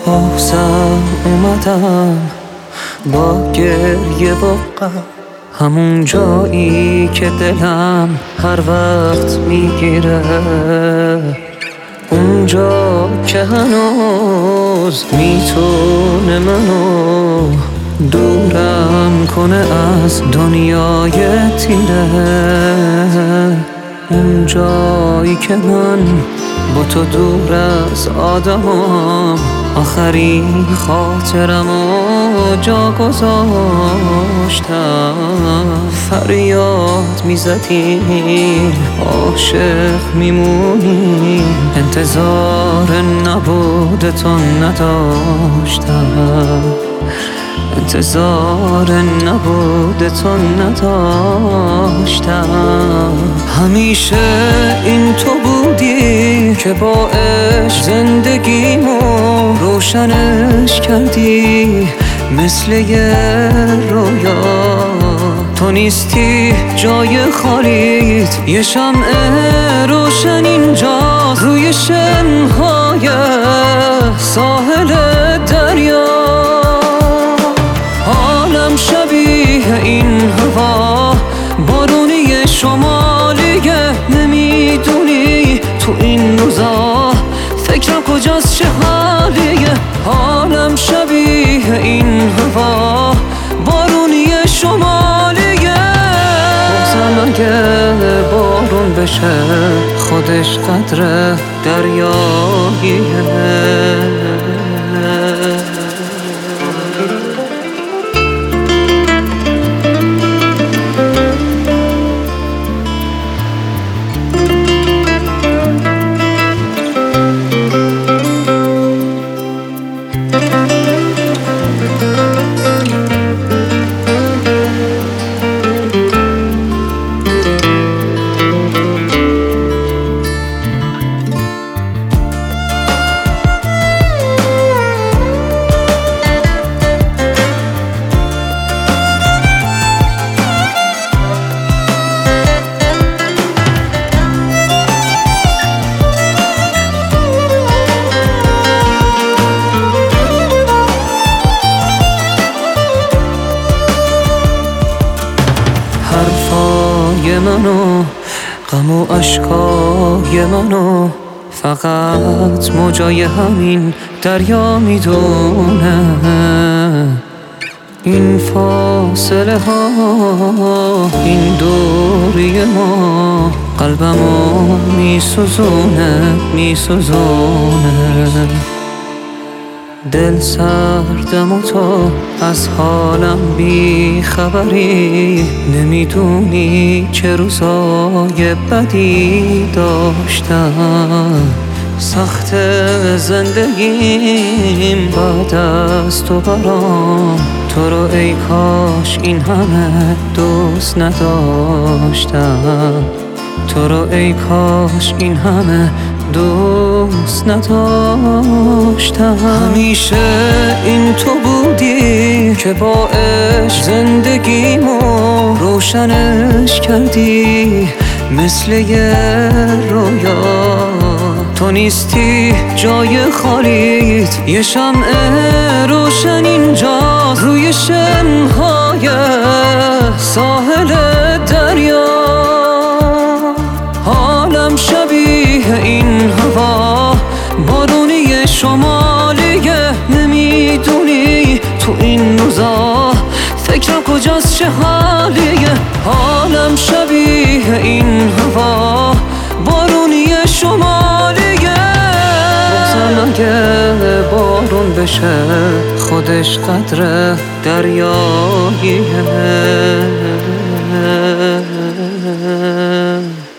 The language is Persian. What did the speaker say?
بازم اومدم با گریه و غم، همون جایی که دلم هر وقت میگیره، اونجا که هنوز میتونه منو دورم کنه از دنیای تیره، اون جایی که من با تو دور از آدمام آخرین خاطرمو جا گذاشتم. فریاد میزدیم عاشق میمونیم، انتظار نبود تو نداشتم، انتظار نبود تو نداشتم. همیشه این تو بودی که با عشق زندگیمو روشنش کردی مثل یه رویا. تو نیستی جای خالیت، یه شمع روشن اینجاست روی شنهای ساحل دریا. حالم شبیه این هوا بارونی شمالیه، نمیدونی تو این روزا فکرم کجاست چه حالیه. حالم شبیه این هوا بارونی شمالیه. بازم اگه بارون بشه خودش قدر دریاییه. حرفای منو، غم و اشکای منو فقط موجای همین دریا میدونه. این فاصله ها، این دوری ما قلبمو میسوزونه، میسوزونه. دل سردم و تو از حالم بی خبری، نمیدونی چه روزای بدی داشتم. سخت زندگیم بعد از تو برام، تو رو ای کاش این همه دوست نداشتم، تو رو ای کاش این همه دوست نداشتم. همیشه این تو بودی که با عشق زندگیمو روشنش کردی مثل یه رویا. تو نیستی جای خالیت، یه شمع روشن اینجاست روی شنهای ساحل دریا. حالم شبیه این هوا بارونی شمالیه، نمیدونی تو این روزا فکرم کجاست چه حالیه. حالم شبیه این هوا بارونی شمالیه. بازم اگه بارون بشه خودش قدر دریاییه.